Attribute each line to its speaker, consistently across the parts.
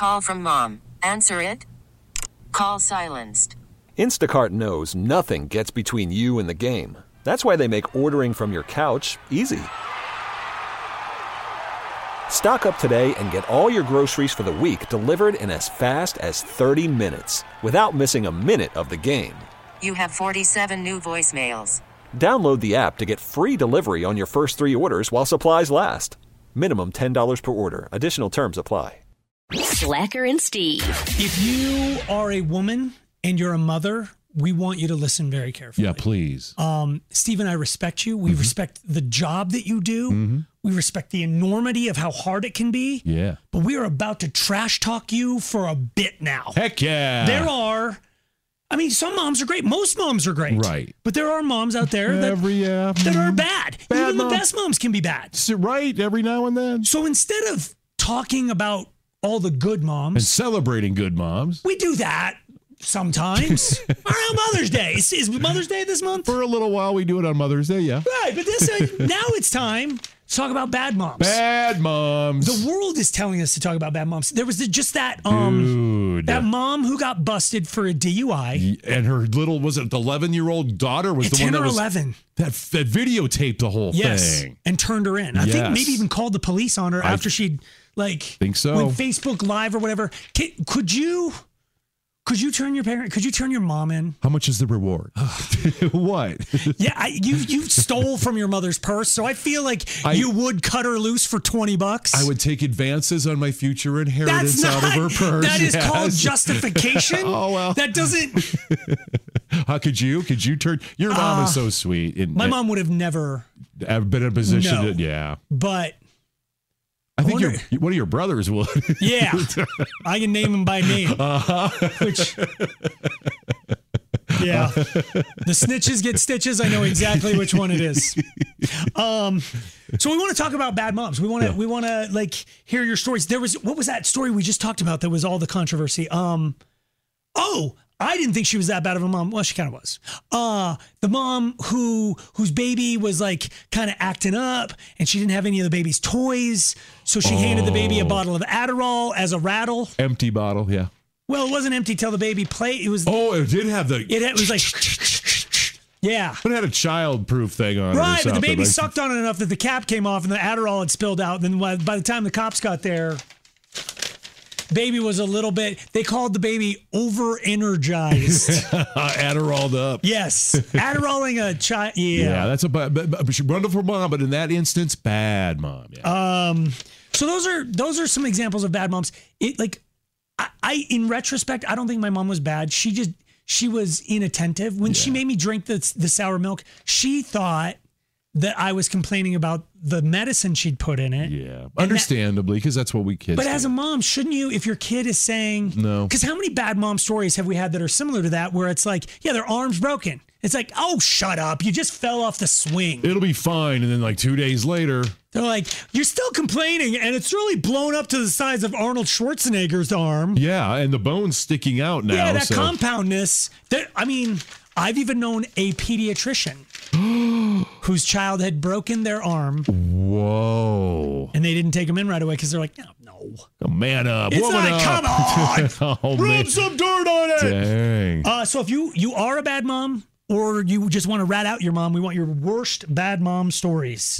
Speaker 1: Call from mom. Answer it. Call silenced.
Speaker 2: Instacart knows nothing gets between you and the game. That's why they make ordering from your couch easy. Stock up today and get all your groceries for the week delivered in as fast as 30 minutes without missing a minute of the game.
Speaker 1: You have 47 new voicemails.
Speaker 2: Download the app to get free delivery on your first 3 orders while supplies last. Minimum $10 per order. Additional terms apply.
Speaker 3: Slacker and Steve.
Speaker 4: If you are a woman and you're a mother, we want you to listen very carefully.
Speaker 5: Yeah, please.
Speaker 4: Steve and I respect you. We respect the job that you do. We respect the enormity of how hard it can be.
Speaker 5: Yeah.
Speaker 4: But we are about to trash talk you for a bit now.
Speaker 5: Heck yeah.
Speaker 4: There are, I mean, some moms are great. Most moms are great.
Speaker 5: Right.
Speaker 4: But there are moms out there that are bad. Even the best moms can be bad.
Speaker 5: Right, every now and then.
Speaker 4: So instead of talking about all the good moms.
Speaker 5: And celebrating good moms.
Speaker 4: We do that sometimes. Around Mother's Day. Is Mother's Day this month?
Speaker 5: For a little while, we do it on Mother's Day, yeah.
Speaker 4: Right, but now it's time to talk about bad moms.
Speaker 5: Bad moms.
Speaker 4: The world is telling us to talk about bad moms. There was just that
Speaker 5: Dude.
Speaker 4: mom who got busted for a DUI.
Speaker 5: And her little, was it the 11-year-old daughter was the
Speaker 4: 10
Speaker 5: one that
Speaker 4: or
Speaker 5: was
Speaker 4: 11.
Speaker 5: that videotaped the whole thing.
Speaker 4: And turned her in. I think maybe even called the police on her after she'd
Speaker 5: think so.
Speaker 4: Went Facebook Live or whatever. Could you turn your mom in?
Speaker 5: How much is the reward? What?
Speaker 4: Yeah, you stole from your mother's purse, so I feel like you would cut her loose for $20.
Speaker 5: I would take advances on my future inheritance out of her purse.
Speaker 4: That is called justification.
Speaker 5: Oh well,
Speaker 4: that doesn't.
Speaker 5: How could you? Could you turn? Your mom is so sweet.
Speaker 4: My mom would have never
Speaker 5: been in a position.
Speaker 4: No,
Speaker 5: yeah,
Speaker 4: but.
Speaker 5: I think one of your brothers would.
Speaker 4: Yeah, I can name him by name. Which, yeah, the snitches get stitches. I know exactly which one it is. So we want to talk about bad moms. We want to like hear your stories. What was that story we just talked about? That was all the controversy. I didn't think she was that bad of a mom. Well, she kind of was. The mom whose baby was like kind of acting up and she didn't have any of the baby's toys. So she handed the baby a bottle of Adderall as a rattle.
Speaker 5: Empty bottle, yeah.
Speaker 4: Well, it wasn't empty till the baby played. It was.
Speaker 5: Oh, it did have the.
Speaker 4: It was like. Yeah.
Speaker 5: But it had a child-proof thing on it.
Speaker 4: Right, but the baby sucked on it enough that the cap came off and the Adderall had spilled out. And then by the time the cops got there, baby was a little bit, they called the baby over-energized.
Speaker 5: Adderalled up.
Speaker 4: Yes. Adderalling a child. Yeah.
Speaker 5: Yeah, that's a wonderful mom, but in that instance, bad mom. Yeah.
Speaker 4: So those are some examples of bad moms. I in retrospect, I don't think my mom was bad. She was inattentive. When she made me drink the sour milk, she thought that I was complaining about the medicine she'd put in it.
Speaker 5: Yeah, understandably, because that's what we kids
Speaker 4: But
Speaker 5: do.
Speaker 4: as a mom, shouldn't you, if your kid is saying...
Speaker 5: No.
Speaker 4: Because how many bad mom stories have we had that are similar to that, where it's like, yeah, their arm's broken. It's like, oh, shut up. You just fell off the swing.
Speaker 5: It'll be fine. And then like 2 days later...
Speaker 4: They're like, you're still complaining, and it's really blown up to the size of Arnold Schwarzenegger's arm.
Speaker 5: Yeah, and the bone's sticking out now.
Speaker 4: Yeah, that compoundness. I've even known a pediatrician whose child had broken their arm.
Speaker 5: Whoa.
Speaker 4: And they didn't take him in right away because they're like, no.
Speaker 5: Oh, man up.
Speaker 4: It's
Speaker 5: woman
Speaker 4: not,
Speaker 5: up.
Speaker 4: come on.
Speaker 5: Oh,
Speaker 4: Rub some dirt on it.
Speaker 5: Dang.
Speaker 4: So if you are a bad mom or you just want to rat out your mom, we want your worst bad mom stories.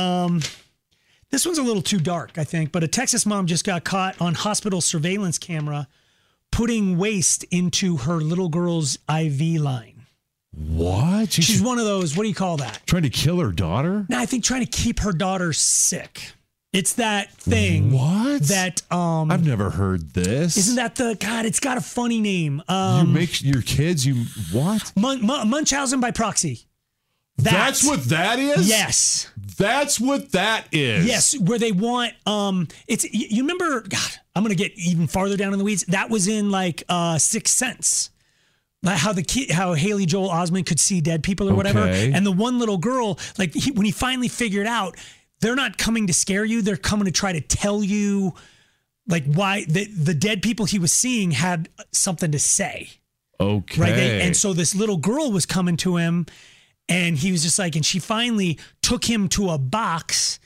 Speaker 4: This one's a little too dark, I think, but a Texas mom just got caught on hospital surveillance camera putting waste into her little girl's IV line.
Speaker 5: What?
Speaker 4: She's one of those, what do you call that?
Speaker 5: Trying to kill her daughter?
Speaker 4: No, I think trying to keep her daughter sick. It's that thing.
Speaker 5: What?
Speaker 4: That
Speaker 5: I've never heard this.
Speaker 4: Isn't that it's got a funny name.
Speaker 5: You make your kids, what?
Speaker 4: Munchausen by proxy.
Speaker 5: That's what that is?
Speaker 4: Yes.
Speaker 5: That's what that is.
Speaker 4: Yes, where they want you remember, God, I'm going to get even farther down in the weeds. That was in like Sixth Sense. Like how Haley Joel Osment could see dead people or whatever. And the one little girl, like when he finally figured out, they're not coming to scare you, they're coming to try to tell you like why the dead people he was seeing had something to say.
Speaker 5: Okay.
Speaker 4: Right? And so this little girl was coming to him. And he was just like, and she finally took him to a box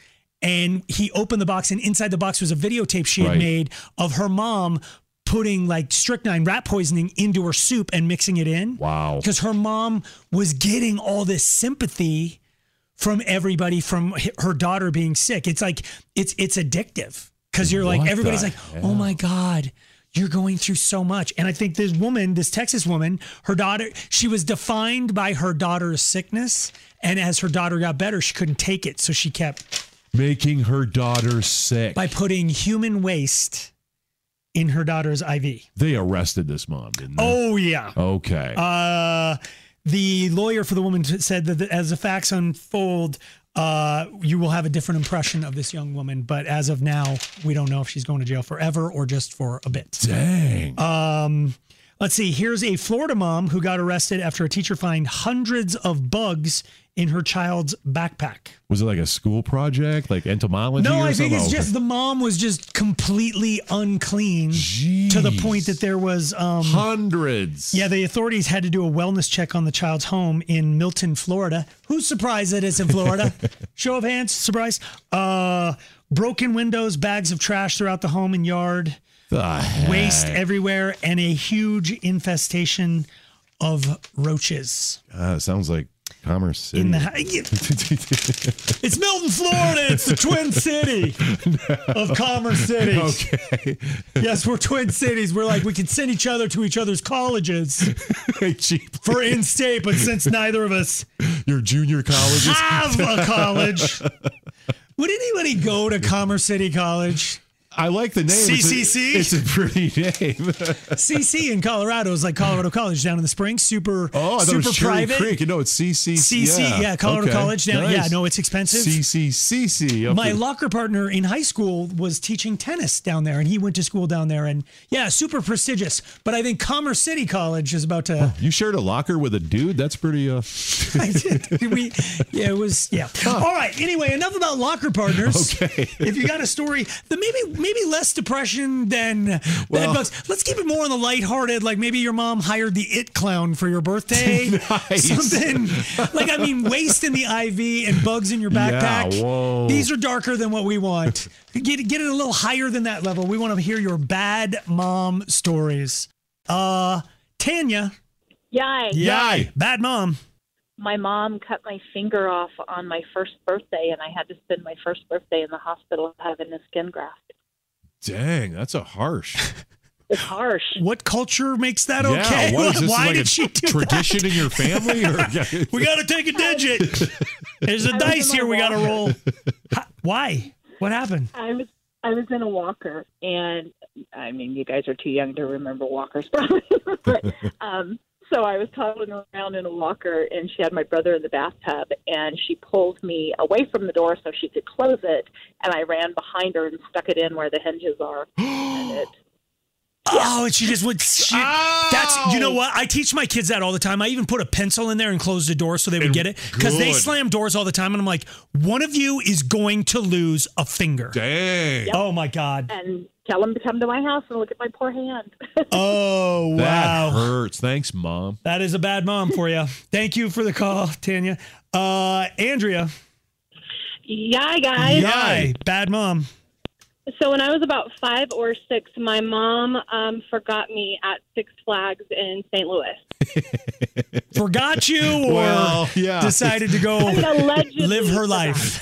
Speaker 4: And he opened the box, and inside the box was a videotape she had made of her mom putting like strychnine, rat poisoning into her soup and mixing it in.
Speaker 5: Wow.
Speaker 4: Because her mom was getting all this sympathy from everybody from her daughter being sick. It's like, it's addictive because you're like, everybody's like, oh my God, you're going through so much. And I think this woman, this Texas woman, her daughter, she was defined by her daughter's sickness. And as her daughter got better, she couldn't take it. So she kept
Speaker 5: making her daughter sick
Speaker 4: by putting human waste in her daughter's IV.
Speaker 5: They arrested this mom, didn't they?
Speaker 4: Oh, yeah.
Speaker 5: Okay.
Speaker 4: The lawyer for the woman said that as the facts unfold, you will have a different impression of this young woman. But as of now, we don't know if she's going to jail forever or just for a bit.
Speaker 5: Dang.
Speaker 4: Let's see. Here's a Florida mom who got arrested after a teacher found hundreds of bugs in her child's backpack.
Speaker 5: Was it like a school project, like entomology?
Speaker 4: No,
Speaker 5: or
Speaker 4: I think
Speaker 5: something?
Speaker 4: it's just the mom was just completely unclean to the point that there was
Speaker 5: hundreds.
Speaker 4: Yeah, the authorities had to do a wellness check on the child's home in Milton, Florida. Who's surprised that it's in Florida? Show of hands, surprise. Broken windows, bags of trash throughout the home and yard, waste everywhere, and a huge infestation of roaches.
Speaker 5: Sounds like Commerce City.
Speaker 4: It's Milton, Florida. It's the Twin City of Commerce City.
Speaker 5: Okay.
Speaker 4: Yes, we're Twin Cities. We're like, we can send each other to each other's colleges for in-state, but since neither of us
Speaker 5: your junior colleges
Speaker 4: have a college, would anybody go to Commerce City College?
Speaker 5: I like the name.
Speaker 4: CCC?
Speaker 5: It's a pretty name.
Speaker 4: CC in Colorado is like Colorado College down in the Springs. Super private.
Speaker 5: Creek. No, it's CC.
Speaker 4: CC, Colorado College down.
Speaker 5: Nice.
Speaker 4: Yeah, no, it's expensive.
Speaker 5: CC.
Speaker 4: My locker partner in high school was teaching tennis down there, and he went to school down there. And yeah, super prestigious. But I think Commerce City College is about to.
Speaker 5: You shared a locker with a dude? That's pretty.
Speaker 4: I did. It was. All right. Anyway, enough about locker partners.
Speaker 5: Okay.
Speaker 4: If you got a story that maybe less depression than bed bugs. Let's keep it more on the lighthearted. Like maybe your mom hired the It Clown for your birthday.
Speaker 5: Nice.
Speaker 4: Something like, waste in the IV and bugs in your backpack.
Speaker 5: Yeah, whoa.
Speaker 4: These are darker than what we want. Get it a little higher than that level. We want to hear your bad mom stories. Tanya.
Speaker 6: Yay.
Speaker 4: Bad mom.
Speaker 6: My mom cut my finger off on my first birthday, and I had to spend my first birthday in the hospital having a skin graft.
Speaker 5: Dang, that's a harsh.
Speaker 6: It's harsh.
Speaker 4: What culture makes that okay?
Speaker 5: Why
Speaker 4: did she do
Speaker 5: tradition
Speaker 4: that?
Speaker 5: in your family? Or?
Speaker 4: We got to take a digit. There's a dice here we got to roll. Why? What happened?
Speaker 6: I was in a walker, and I mean, you guys are too young to remember walkers, probably. But, so I was toddling around in a walker, and she had my brother in the bathtub, and she pulled me away from the door so she could close it, and I ran behind her and stuck it in where the hinges are. And
Speaker 4: and she just went. That's, you know what? I teach my kids that all the time. I even put a pencil in there and closed the door so they would get it, because they slam doors all the time, and I'm like, one of you is going to lose a finger.
Speaker 5: Dang.
Speaker 6: Yep.
Speaker 4: Oh my God.
Speaker 6: And tell them to come to my house and look at my poor hand.
Speaker 4: Oh, wow.
Speaker 5: That hurts. Thanks, Mom.
Speaker 4: That is a bad mom for you. Thank you for the call, Tanya. Andrea.
Speaker 7: Yeah, guys.
Speaker 4: Yay. Bad mom.
Speaker 7: So when I was about 5 or 6, my mom forgot me at Six Flags in St. Louis.
Speaker 4: Forgot you, or decided to go live her life?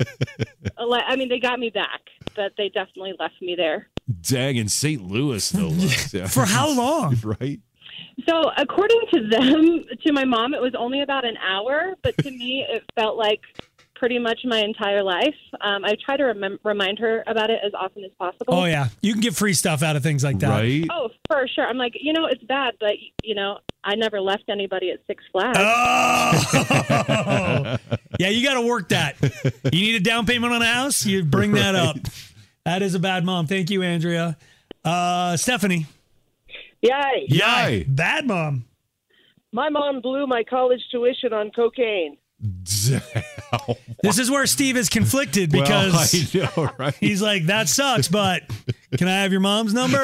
Speaker 7: I mean, they got me back, but they definitely left me there.
Speaker 5: Dang, in St. Louis, no less. Yeah.
Speaker 4: For how long?
Speaker 5: Right.
Speaker 7: So according to them, to my mom, it was only about an hour, but to me, it felt like pretty much my entire life. I try to remind her about it as often as possible.
Speaker 4: Oh, yeah. You can get free stuff out of things like that.
Speaker 5: Right.
Speaker 7: Oh, for sure. I'm like, it's bad, but, I never left anybody at Six Flags.
Speaker 4: Oh! Yeah, you got to work that. You need a down payment on a house? You bring that up. That is a bad mom. Thank you, Andrea. Stephanie.
Speaker 8: Yay.
Speaker 5: Yay.
Speaker 4: Bad mom.
Speaker 8: My mom blew my college tuition on cocaine.
Speaker 4: This is where Steve is conflicted, because
Speaker 5: I know, right?
Speaker 4: He's like, that sucks, but can I have your mom's number?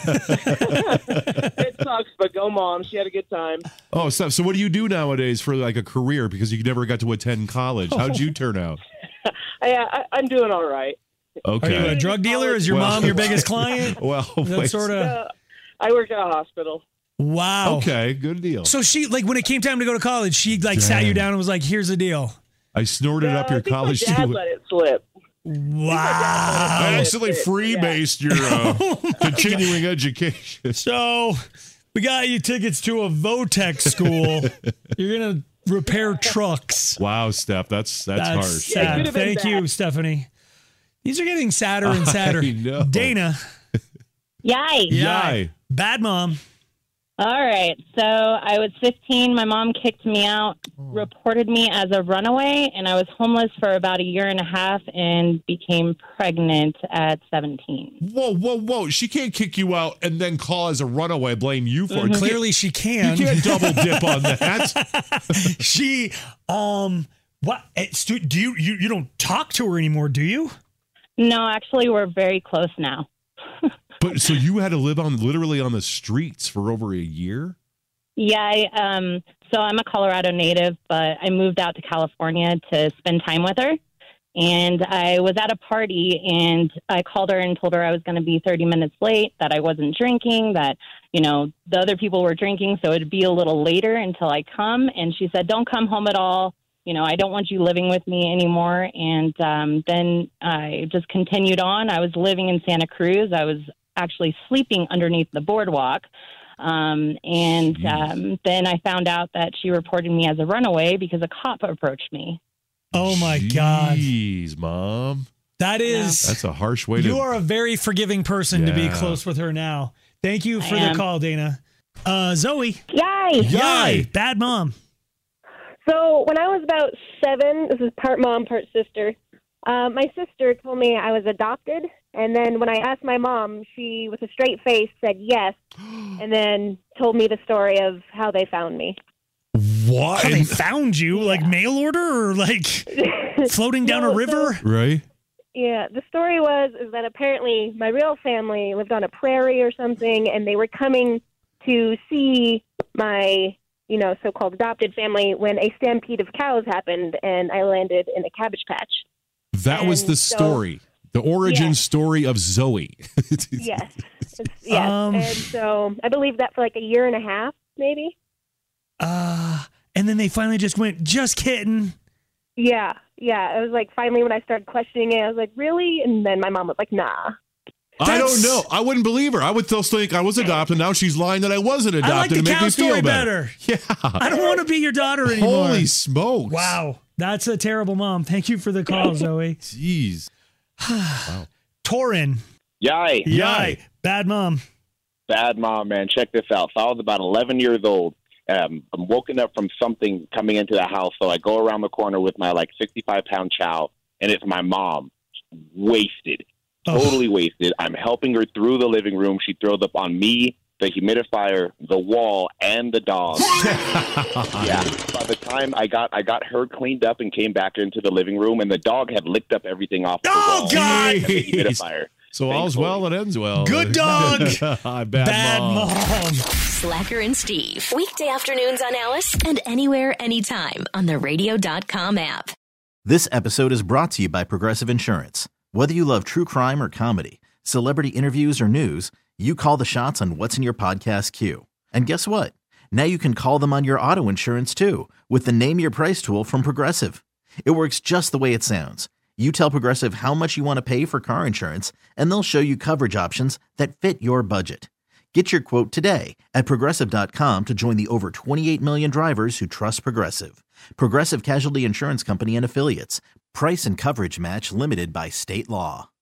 Speaker 8: It sucks, but go mom. She had a good time.
Speaker 5: Oh, so what do you do nowadays for like a career, because you never got to attend college? How'd you turn out?
Speaker 8: I'm doing all right.
Speaker 5: Okay.
Speaker 4: Are you a drug dealer? Is your mom your biggest client?
Speaker 5: Well,
Speaker 4: That sort of.
Speaker 8: I work at a hospital.
Speaker 4: Wow.
Speaker 5: okay, good deal.
Speaker 4: So she, like, when it came time to go to college, she like sat you down and was like, "Here's the deal."
Speaker 5: I snorted up your
Speaker 8: I think
Speaker 5: college
Speaker 8: my dad
Speaker 5: student.
Speaker 8: let it slip.
Speaker 4: Wow.
Speaker 5: I accidentally freebased your continuing education.
Speaker 4: So we got you tickets to a Votech school. You're gonna repair trucks.
Speaker 5: Wow, Steph, that's harsh.
Speaker 4: sad.
Speaker 8: could've been
Speaker 4: Thank you,
Speaker 8: bad.
Speaker 4: Stephanie. These are getting sadder and sadder.
Speaker 5: I know.
Speaker 4: Dana.
Speaker 9: Yay.
Speaker 5: Yay.
Speaker 4: Bad mom.
Speaker 9: All right. So I was 15. My mom kicked me out, reported me as a runaway, and I was homeless for about a year and a half and became pregnant at 17.
Speaker 5: Whoa. She can't kick you out and then call as a runaway, blame you for it.
Speaker 4: Clearly she can.
Speaker 5: You can't double dip on that.
Speaker 4: She what do you don't talk to her anymore, do you?
Speaker 9: No, actually, we're very close now.
Speaker 5: But so you had to live literally on the streets for over a year?
Speaker 9: Yeah. So I'm a Colorado native, but I moved out to California to spend time with her. And I was at a party and I called her and told her I was going to be 30 minutes late, that I wasn't drinking, that, the other people were drinking. So it'd be a little later until I come. And she said, "Don't come home at all. I don't want you living with me anymore." And then I just continued on. I was living in Santa Cruz. I was actually sleeping underneath the boardwalk. Then I found out that she reported me as a runaway because a cop approached me.
Speaker 4: Oh my God.
Speaker 5: Jeez, Mom.
Speaker 4: That's
Speaker 5: a harsh way to...
Speaker 4: You are a very forgiving person to be close with her now. Thank you for the call, Dana. Zoe.
Speaker 9: Yay.
Speaker 4: Bad mom.
Speaker 10: So when I was about 7, this is part mom, part sister, my sister told me I was adopted. And then when I asked my mom, she, with a straight face, said yes, and then told me the story of how they found me.
Speaker 5: What?
Speaker 4: How they found you? Yeah. Like mail order or like floating down a river?
Speaker 5: Right.
Speaker 10: Yeah. The story is that apparently my real family lived on a prairie or something, and they were coming to see my, so-called adopted family when a stampede of cows happened, and I landed in a cabbage patch.
Speaker 5: That was the story. The origin story of Zoe.
Speaker 10: Yes. And so I believe that for like a year and a half, maybe.
Speaker 4: And then they finally just went, "Just kidding."
Speaker 10: Yeah. It was like finally when I started questioning it, I was like, "Really?" And then my mom was like, "Nah."
Speaker 5: I don't know. I wouldn't believe her. I would still think I was adopted. Now she's lying that I wasn't adopted.
Speaker 4: I like the
Speaker 5: to make
Speaker 4: cow
Speaker 5: me
Speaker 4: story
Speaker 5: feel better.
Speaker 4: Yeah. I don't want to be your daughter anymore.
Speaker 5: Holy smokes.
Speaker 4: Wow. That's a terrible mom. Thank you for the call, Zoe.
Speaker 5: Jeez.
Speaker 4: Wow. Torin.
Speaker 11: Yay.
Speaker 4: Bad mom.
Speaker 11: Bad mom, man. Check this out. So I was about 11 years old. I'm woken up from something coming into the house. So I go around the corner with my 65-pound chow, and it's my mom. Wasted. Totally wasted. I'm helping her through the living room. She throws up on me, the humidifier, the wall, and the dog. Yeah. By the time I got her cleaned up and came back into the living room, and the dog had licked up everything off the wall.
Speaker 4: God!
Speaker 11: And the humidifier.
Speaker 5: So all's well that ends well.
Speaker 4: Good dog.
Speaker 5: Bad
Speaker 3: mom. Slacker and Steve. Weekday afternoons on Alice and anywhere, anytime on the radio.com app.
Speaker 12: This episode is brought to you by Progressive Insurance. Whether you love true crime or comedy, celebrity interviews or news, you call the shots on what's in your podcast queue. And guess what? Now you can call them on your auto insurance too with the Name Your Price tool from Progressive. It works just the way it sounds. You tell Progressive how much you want to pay for car insurance, and they'll show you coverage options that fit your budget. Get your quote today at Progressive.com to join the over 28 million drivers who trust Progressive. Progressive Casualty Insurance Company and Affiliates. Price and coverage match limited by state law.